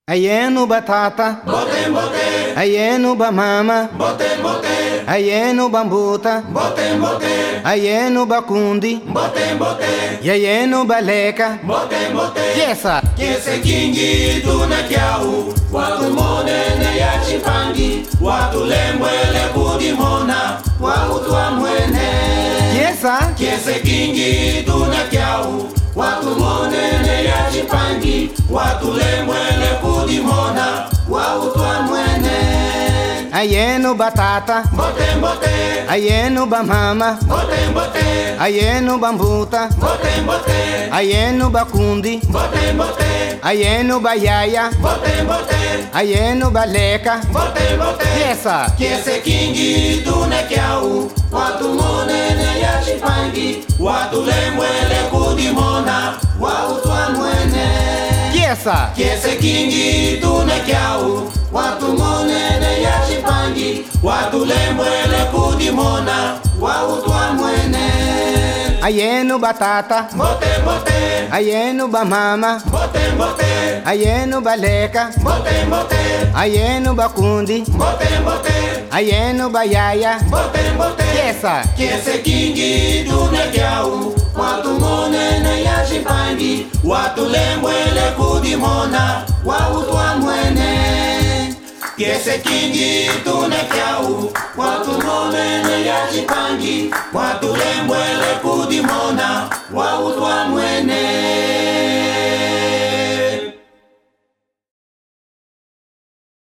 Ayenu batata, bote bote, ayenu bamama, bote bote, ayenu bambuta, bote bote, ayenu bakundi, bote bote, yayenu baleka, bote bote. yesa Kese kingi tuna kyau, watu monene ya chipangi, watu lembwele kudimona, wautwa mwene. yesa Kese kingi tuna kyau, watu monene ya chipangi, watu lembwele kudimona, wautwa mwene. ayenu batata, Bote bote, ayenu bamama, bote bote, ayenu bambuta, bote bote, ayenu bakundi, bote bote, ayenu bayaya, bote bote, ayenu baleka, bote bote. yesa Kese kingi tuna kyau, watu monene ya chipangi, watu lembwele kudimona, wautwa mwene. yesa Kese kingi tuna kyau, watu monene ya chipangi, watu lembwele kudimona, wautwa mwene. ayenu batata, Bote bote, ayenu bamama, bote bote, ayenu baleka, bote bote, ayenu bakundi, bote bote, ayenu bayaya, bote bote. yesa Kese kingi tuna kyau, watu monene ya chipangi, watu lembwele kudimona, wautwa mwene. Kese kingi tuna kyau,